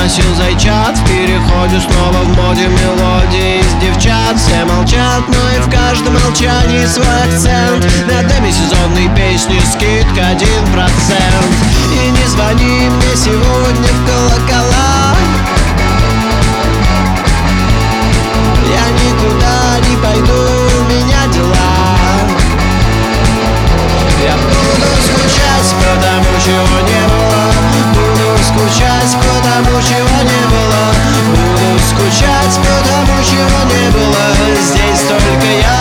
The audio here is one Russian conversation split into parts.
носил зайчат. В переходе снова в моде мелодии из девчат. Все молчат, но и в каждом молчании свой акцент. На демисезонной песне скидка 1%. И не звони мне сегодня в колокола, я никуда не пойду, у меня дела. Я буду скучать по тому, чего не было. Буду скучать по тому, чего не было. Буду скучать по тому, чего не было. Здесь только я.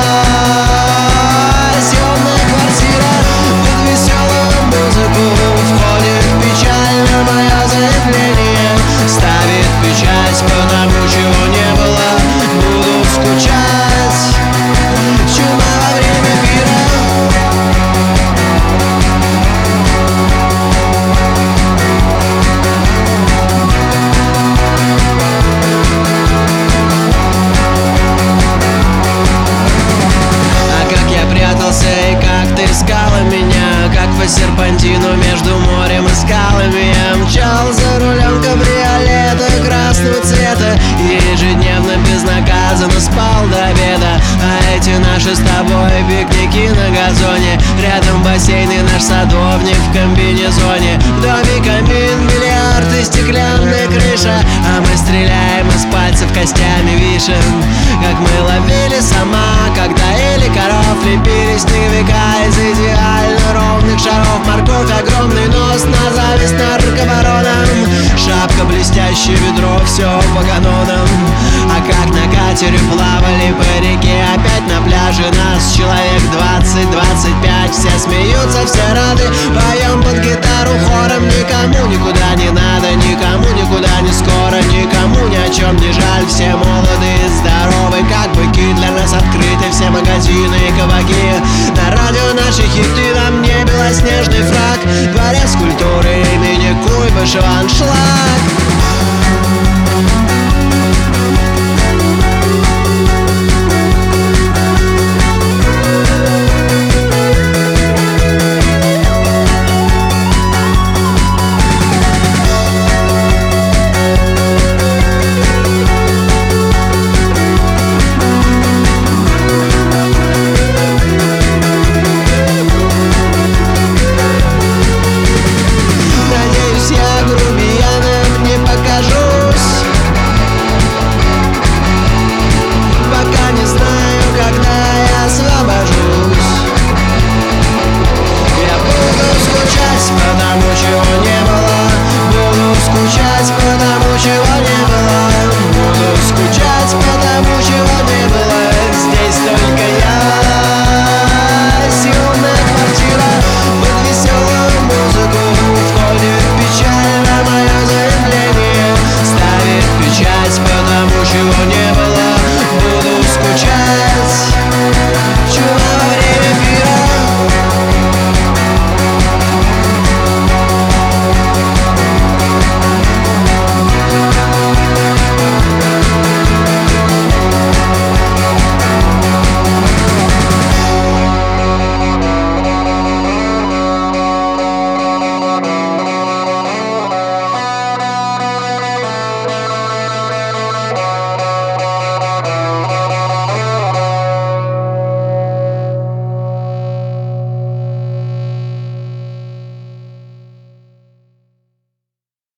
Съемная квартира под веселую музыку. Входит печально мое заявление. Ставит печать по тому, чего не было. Буду скучать. Чума во время пира. И как ты искала меня, как по серпантину между морем и скалами. Я мчал за рулем кабриолета красного цвета и ежедневно безнаказанно спал до обеда. А эти наши с тобой пикники на газоне, рядом бассейн и наш садовник в комбинезоне. В доме камин, бильярд и стеклянная крыша, а мы стреляем из пальцев костями вишен. Как мы ловили сама, когда доили коров, лепили снеговика из идеально ровных шаров. Морковь, огромный нос на зависть наркобаронам. Шапка, блестящее ведро, все по канонам. А как на катере плавали по реке, опять на пляже нас человек 20-25. Все смеются, все рады, поем под гитару хором, никому никуда не надо.